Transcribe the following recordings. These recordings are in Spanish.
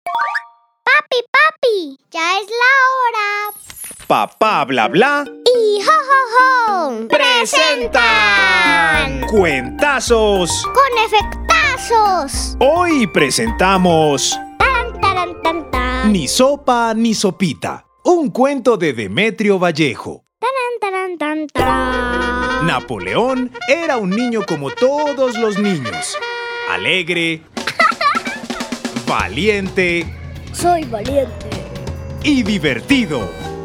Papi, papi, ya es la hora. Papá Bla Bla Y Jo Jo Jo presentan Cuentazos. con efectazos. Hoy presentamos Tan, taran, tan, tan. Ni sopa ni sopita, un cuento de Demetrio Vallejo. Taran, taran, tan, taran. Napoleón era un niño como todos los niños. Alegre, valiente Soy valiente. y divertido.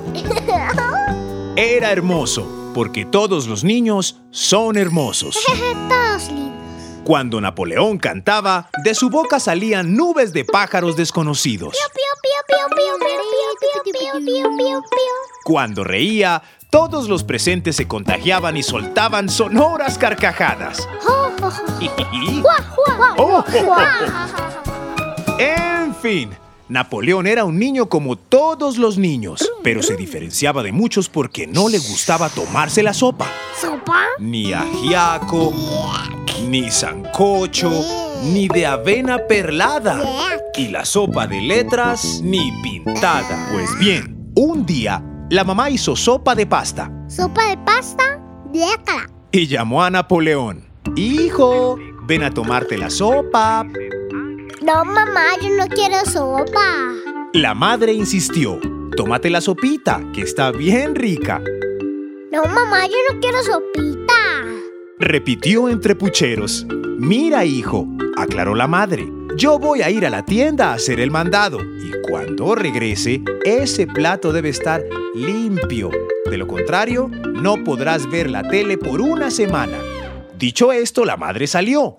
Era hermoso, porque todos los niños son hermosos. Todos lindos. Cuando Napoleón cantaba, de su boca salían nubes de pájaros desconocidos. Piu, piu, piu, piu, piu, piu, piu, piu, piu, piu, piu. Cuando reía, todos los presentes se contagiaban y soltaban sonoras carcajadas. Jo, jo, jo. Guau, guau, guau, Oh, guau. En fin, Napoleón era un niño como todos los niños, pero se diferenciaba de muchos porque no le gustaba tomarse la sopa. ¿Sopa? Ni ajiaco, ni sancocho, ni de avena perlada. Y la sopa de letras, ni pintada. Pues bien, un día, la mamá hizo sopa de pasta ¿Sopa de pasta? Déjala. y llamó a Napoleón. Hijo, ven a tomarte la sopa. No, mamá, yo no quiero sopa. La madre insistió. Tómate la sopita, que está bien rica. No, mamá, yo no quiero sopita. Repitió entre pucheros. Mira, hijo, aclaró la madre. Yo voy a ir a la tienda a hacer el mandado. Y cuando regrese, ese plato debe estar limpio. De lo contrario, no podrás ver la tele por una semana. Dicho esto, la madre salió.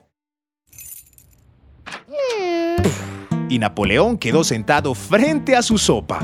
Y Napoleón quedó sentado frente a su sopa.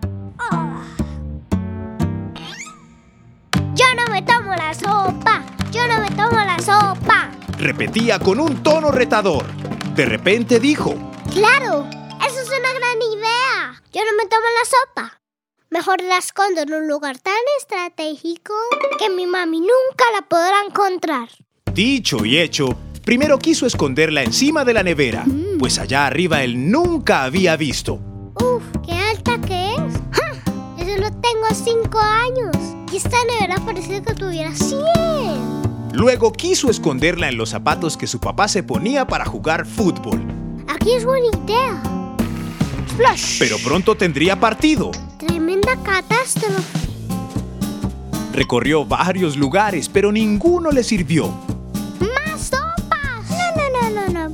Yo no me tomo la sopa. Yo no me tomo la sopa. Repetía con un tono retador. De repente dijo: Claro, eso es una gran idea. Yo no me tomo la sopa. Mejor la escondo en un lugar tan estratégico que mi mami nunca la podrá encontrar. Dicho y hecho, primero quiso esconderla encima de la nevera, pues allá arriba él nunca había visto. Uf, qué alta que es. ¡Ja! Yo solo tengo 5 años. Y esta nevera parece que tuviera 100. Luego quiso esconderla en los zapatos que su papá se ponía para jugar fútbol. Aquí es buena idea. Splash. Pero pronto tendría partido. Tremenda catástrofe. Recorrió varios lugares, pero ninguno le sirvió. ¡Más sopas! No.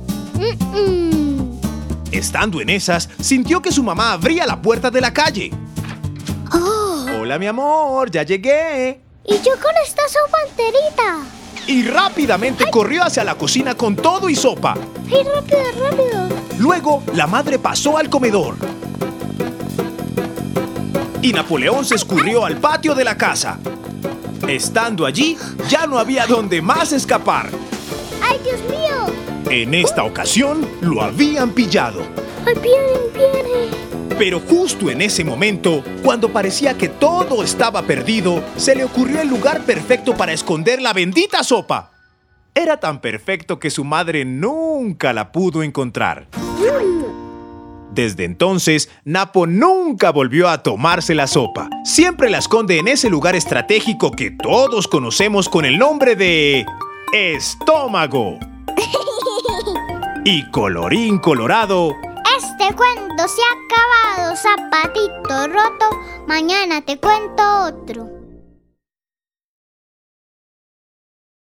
Estando en esas, sintió que su mamá abría la puerta de la calle. Oh, Hola, mi amor, ya llegué. y yo con esta sopa enterita. Y rápidamente corrió hacia la cocina con todo y sopa. ¡Ay, rápido, rápido! Luego, la madre pasó al comedor. Y Napoleón se escurrió al patio de la casa. Estando allí, ya no había donde más escapar. ¡Ay, Dios mío! En esta ocasión, lo habían pillado. ¡Ay, viene! Pero justo en ese momento, cuando parecía que todo estaba perdido, se le ocurrió el lugar perfecto para esconder la bendita sopa. Era tan perfecto que su madre nunca la pudo encontrar. Desde entonces, Napo nunca volvió a tomarse la sopa. Siempre la esconde en ese lugar estratégico que todos conocemos con el nombre de estómago. Y colorín colorado, Este cuento se ha acabado, zapatito roto. Mañana te cuento otro.